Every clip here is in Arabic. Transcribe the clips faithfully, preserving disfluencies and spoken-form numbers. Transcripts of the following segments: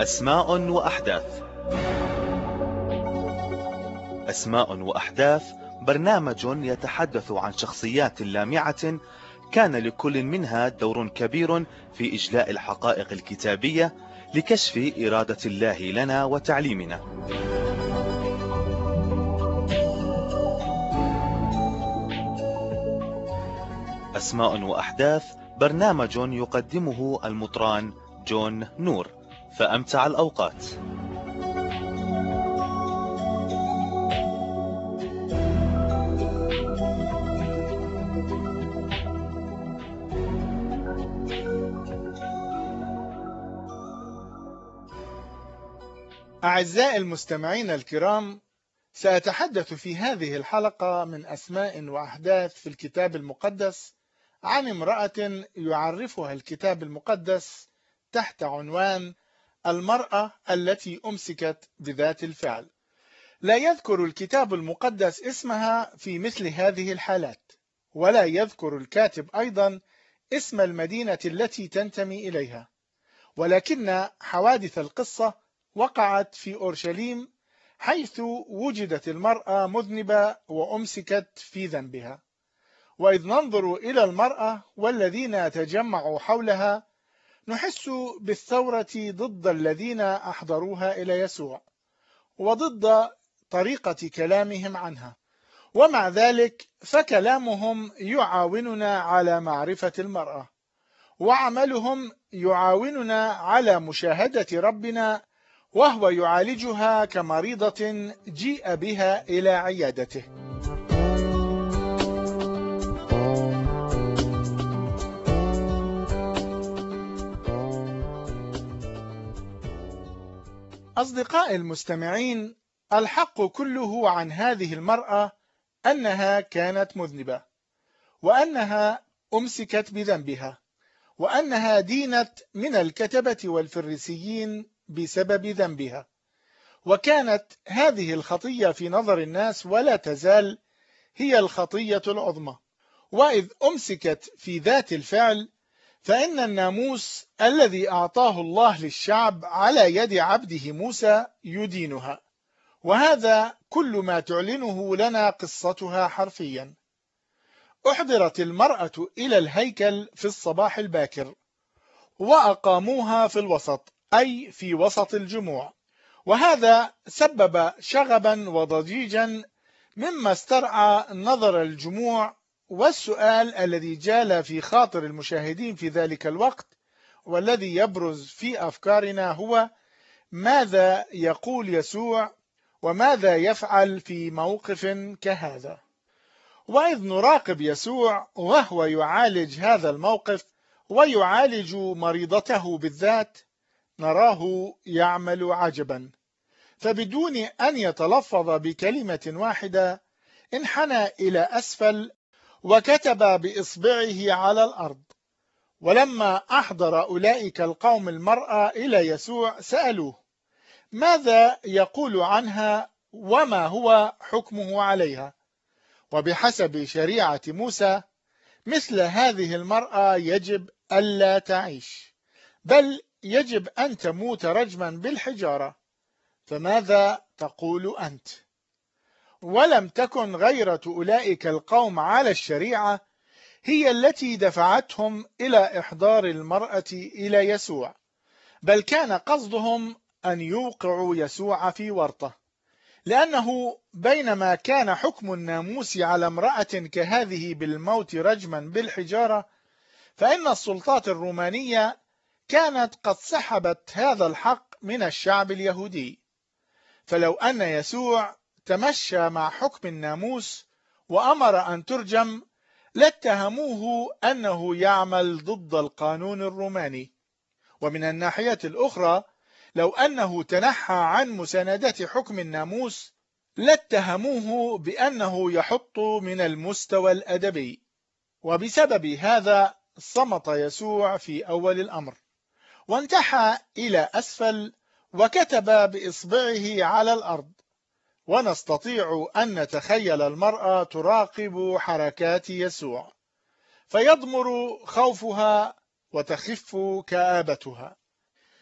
أسماء وأحداث. أسماء وأحداث برنامج يتحدث عن شخصيات لامعة كان لكل منها دور كبير في إجلاء الحقائق الكتابية لكشف إرادة الله لنا وتعليمنا. أسماء وأحداث برنامج يقدمه المطران جون نور، فأمتع الأوقات. أعزائي المستمعين الكرام، سأتحدث في هذه الحلقة من أسماء وأحداث في الكتاب المقدس عن امرأة يعرفها الكتاب المقدس تحت عنوان المرأة التي أمسكت بذات الفعل. لا يذكر الكتاب المقدس اسمها في مثل هذه الحالات، ولا يذكر الكاتب أيضا اسم المدينة التي تنتمي إليها، ولكن حوادث القصة وقعت في أورشليم، حيث وجدت المرأة مذنبة وأمسكت في ذنبها. وإذ ننظر إلى المرأة والذين تجمعوا حولها نحس بالثورة ضد الذين أحضروها إلى يسوع وضد طريقة كلامهم عنها، ومع ذلك فكلامهم يعاوننا على معرفة المرأة، وعملهم يعاوننا على مشاهدة ربنا وهو يعالجها كمريضة جيء بها إلى عيادته. أصدقائي المستمعين، الحق كله عن هذه المرأة أنها كانت مذنبة، وأنها أمسكت بذنبها، وأنها دينت من الكتبة والفريسيين بسبب ذنبها. وكانت هذه الخطية في نظر الناس ولا تزال هي الخطية العظمى. وإذ أمسكت في ذات الفعل، فإن الناموس الذي أعطاه الله للشعب على يد عبده موسى يدينها، وهذا كل ما تعلنه لنا قصتها حرفيا. أحضرت المرأة إلى الهيكل في الصباح الباكر، وأقاموها في الوسط، أي في وسط الجموع، وهذا سبب شغبا وضجيجا مما استرعى نظر الجموع. والسؤال الذي جال في خاطر المشاهدين في ذلك الوقت والذي يبرز في أفكارنا هو: ماذا يقول يسوع وماذا يفعل في موقف كهذا؟ وإذ نراقب يسوع وهو يعالج هذا الموقف ويعالج مريضته بالذات، نراه يعمل عجبا. فبدون أن يتلفظ بكلمة واحدة انحنى إلى أسفل وكتب بإصبعه على الأرض. ولما أحضر أولئك القوم المرأة إلى يسوع سألوه: ماذا يقول عنها وما هو حكمه عليها؟ وبحسب شريعة موسى مثل هذه المرأة يجب ألا تعيش، بل يجب أن تموت رجما بالحجارة. فماذا تقول أنت؟ ولم تكن غيرة أولئك القوم على الشريعة هي التي دفعتهم إلى إحضار المرأة إلى يسوع، بل كان قصدهم أن يوقعوا يسوع في ورطة، لأنه بينما كان حكم الناموس على امرأة كهذه بالموت رجما بالحجارة، فإن السلطات الرومانية كانت قد سحبت هذا الحق من الشعب اليهودي. فلو أن يسوع تمشى مع حكم الناموس وأمر أن ترجم، لاتهموه أنه يعمل ضد القانون الروماني. ومن الناحية الأخرى، لو أنه تنحى عن مساندة حكم الناموس، لاتهموه بأنه يحط من المستوى الأدبي. وبسبب هذا صمت يسوع في أول الأمر، وانتحى إلى أسفل وكتب بإصبعه على الأرض. ونستطيع أن نتخيل المرأة تراقب حركات يسوع، فيضمر خوفها وتخف كآبتها.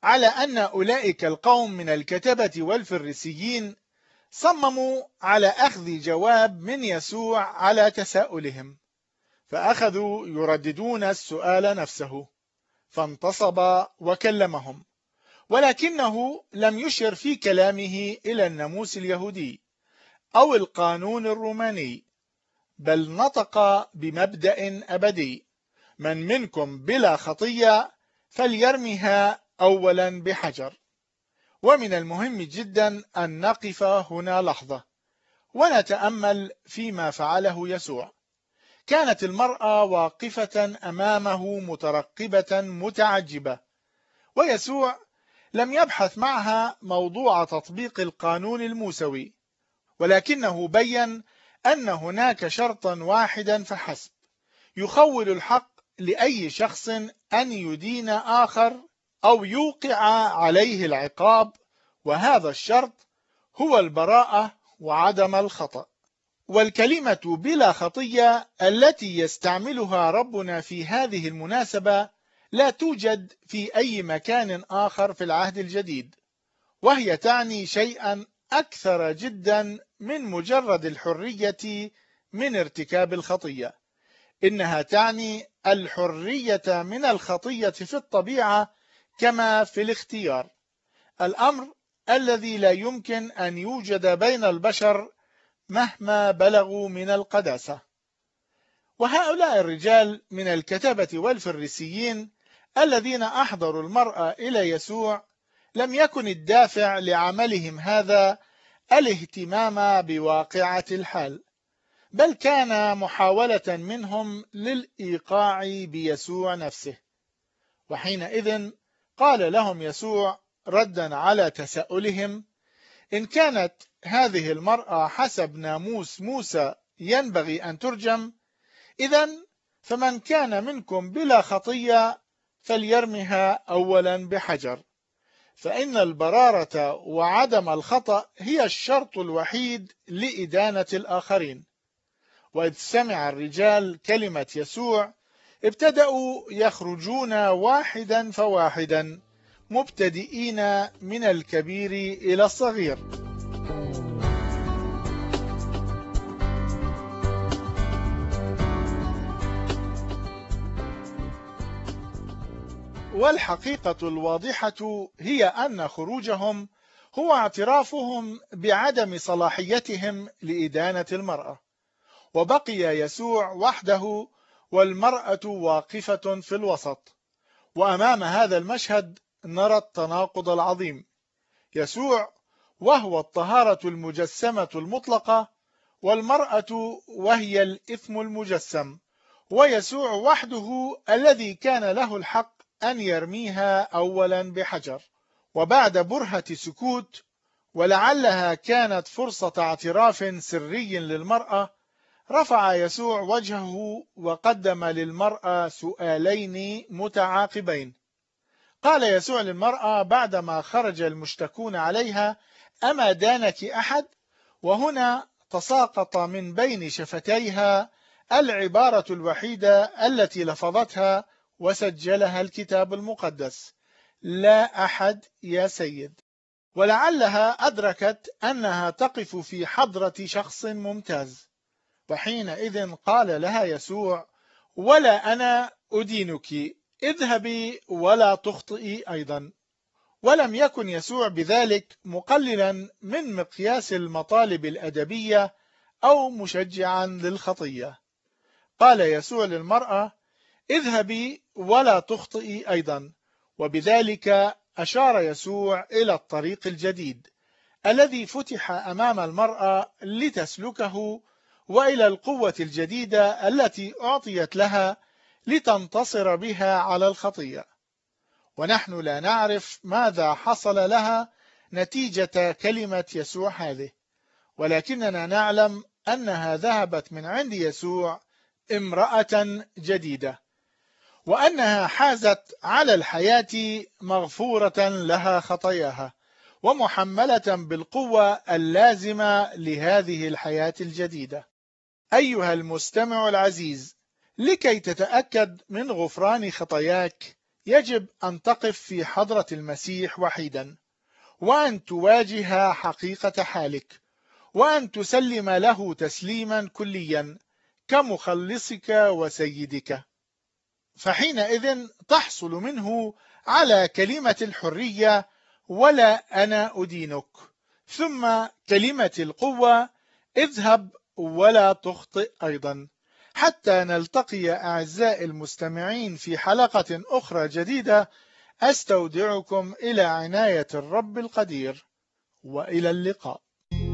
على أن أولئك القوم من الكتبة والفريسيين صمموا على أخذ جواب من يسوع على تساؤلهم، فأخذوا يرددون السؤال نفسه، فانتصب وكلمهم، ولكنه لم يشر في كلامه إلى الناموس اليهودي أو القانون الروماني، بل نطق بمبدأ أبدي: من منكم بلا خطية فليرمها أولا بحجر. ومن المهم جدا أن نقف هنا لحظة ونتأمل فيما فعله يسوع. كانت المرأة واقفة أمامه مترقبة متعجبة، ويسوع لم يبحث معها موضوع تطبيق القانون الموسوي، ولكنه بيّن أن هناك شرطا واحدا فحسب يخول الحق لأي شخص أن يدين آخر أو يوقع عليه العقاب، وهذا الشرط هو البراءة وعدم الخطأ. والكلمة بلا خطية التي يستعملها ربنا في هذه المناسبة لا توجد في أي مكان آخر في العهد الجديد، وهي تعني شيئا أكثر جدا من مجرد الحرية من ارتكاب الخطية. إنها تعني الحرية من الخطية في الطبيعة كما في الاختيار، الأمر الذي لا يمكن أن يوجد بين البشر مهما بلغوا من القداسة. وهؤلاء الرجال من الكتبة والفريسيين الذين أحضروا المرأة إلى يسوع لم يكن الدافع لعملهم هذا الاهتمام بواقعة الحال، بل كان محاولة منهم للإيقاع بيسوع نفسه. وحينئذ قال لهم يسوع ردا على تساؤلهم: إن كانت هذه المرأة حسب ناموس موسى ينبغي أن ترجم، إذن فمن كان منكم بلا خطية فليرمها أولا بحجر، فإن البرارة وعدم الخطأ هي الشرط الوحيد لإدانة الآخرين. وإذ سمع الرجال كلمة يسوع ابتدأوا يخرجون واحدا فواحدا، مبتدئين من الكبير إلى الصغير. والحقيقة الواضحة هي أن خروجهم هو اعترافهم بعدم صلاحيتهم لإدانة المرأة، وبقي يسوع وحده والمرأة واقفة في الوسط. وأمام هذا المشهد نرى التناقض العظيم: يسوع وهو الطهارة المجسمة المطلقة، والمرأة وهي الإثم المجسم، ويسوع وحده الذي كان له الحق أن يرميها أولا بحجر. وبعد برهة سكوت، ولعلها كانت فرصة اعتراف سري للمرأة، رفع يسوع وجهه وقدم للمرأة سؤالين متعاقبين. قال يسوع للمرأة بعدما خرج المشتكون عليها: أما دانك أحد؟ وهنا تساقط من بين شفتيها العبارة الوحيدة التي لفظتها وسجلها الكتاب المقدس: لا أحد يا سيد. ولعلها أدركت أنها تقف في حضرة شخص ممتاز، وحينئذ قال لها يسوع: ولا أنا أدينك، اذهبي ولا تخطئي أيضا. ولم يكن يسوع بذلك مقللا من مقياس المطالب الأدبية أو مشجعا للخطية. قال يسوع للمرأة: اذهبي ولا تخطئي أيضا، وبذلك أشار يسوع إلى الطريق الجديد الذي فتح أمام المرأة لتسلكه، وإلى القوة الجديدة التي أعطيت لها لتنتصر بها على الخطية. ونحن لا نعرف ماذا حصل لها نتيجة كلمة يسوع هذه، ولكننا نعلم أنها ذهبت من عند يسوع امرأة جديدة، وأنها حازت على الحياة مغفورة لها خطاياها، ومحملة بالقوة اللازمة لهذه الحياة الجديدة. أيها المستمع العزيز، لكي تتأكد من غفران خطاياك يجب أن تقف في حضرة المسيح وحيدا، وأن تواجه حقيقة حالك، وأن تسلم له تسليما كليا كمخلصك وسيدك. فحينئذ تحصل منه على كلمة الحرية ولا أنا أدينك، ثم كلمة القوة اذهب ولا تخطئ أيضا، حتى نلتقي أعزائي المستمعين في حلقة أخرى جديدة. أستودعكم إلى عناية الرب القدير، وإلى اللقاء.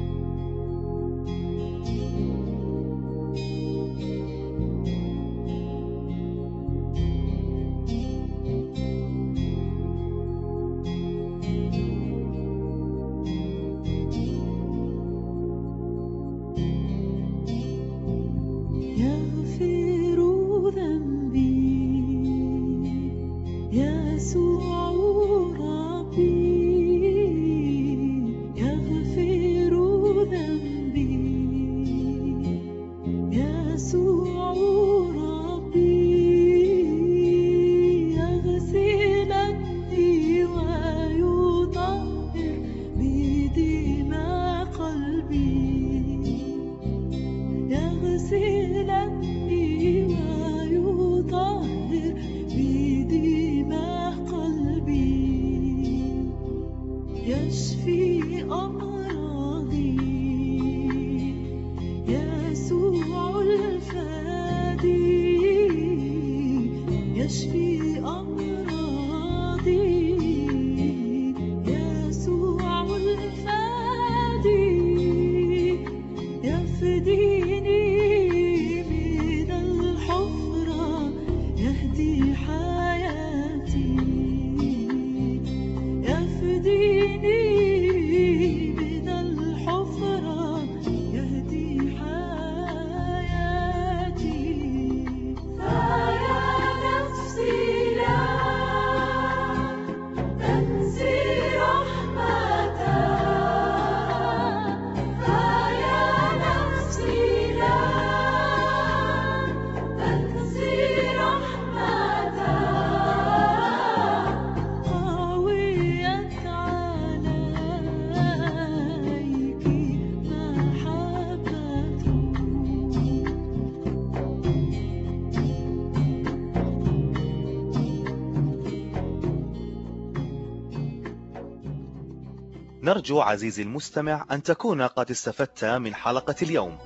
نرجو عزيزي المستمع أن تكون قد استفدت من حلقة اليوم.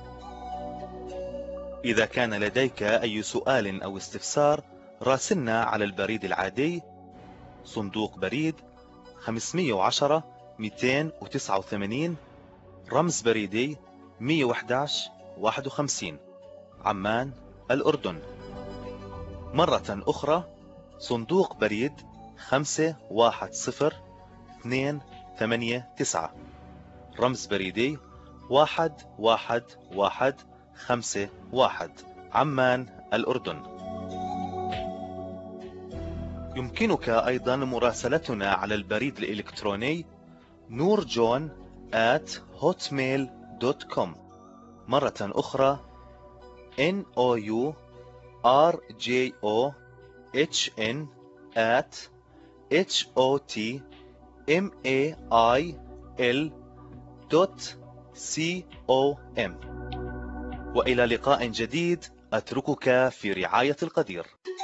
إذا كان لديك أي سؤال أو استفسار راسلنا على البريد العادي صندوق بريد خمسمئة وعشرة مئتين وتسعة وثمانين، رمز بريدي مئة وأحد عشر واحد وخمسين، عمان الأردن. مرة أخرى صندوق بريد خمسة واحد صفر اثنين ثمانية تسعة، رمز بريدي واحد واحد واحد خمسة واحد، عمان الأردن. يمكنك أيضا مراسلتنا على البريد الإلكتروني نورجون آت هوتميل دوت كوم. مرة أخرى إن أو يو آر جي أو إتش إن آت إتش أو تي إم إيه آي إل دوت سي أو إم. وإلى لقاء جديد، أتركك في رعاية القدير.